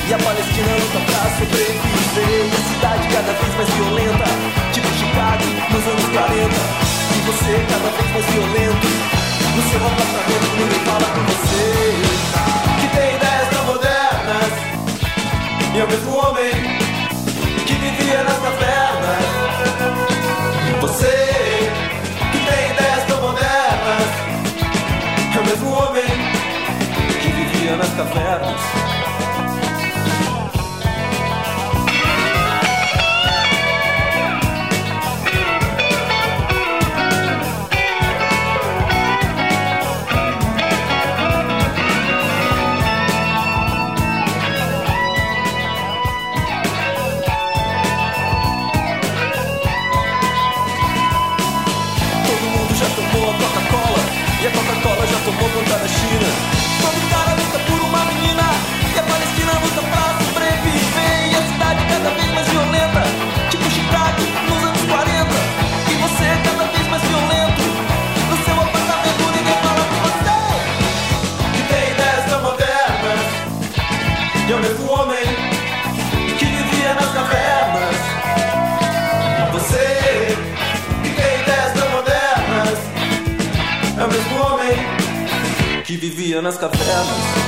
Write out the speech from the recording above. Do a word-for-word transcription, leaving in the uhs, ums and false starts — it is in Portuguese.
E a Palestina luta pra sobreviver. E a cidade cada vez mais violenta, tipo Chicago nos anos quarenta. E você cada vez mais violento no seu apartamento, ninguém fala com você. Que tem ideias tão modernas e é o mesmo homem que vivia nas cavernas. Você que tem ideias tão modernas é o mesmo homem que vivia nas cavernas. E a Coca-Cola já tomou conta da China. Todo cara luta por uma menina e a Palestina luta pra sobreviver. E a cidade cada vez mais violenta, tipo Chicago nos anos quarenta. E você cada vez mais violento no seu apartamento, ninguém fala com você. Que tem ideias tão modernas e é o mesmo homem que vivia nas cavernas. Você que tem ideias tão modernas é o mesmo homem que vivia nas cavernas.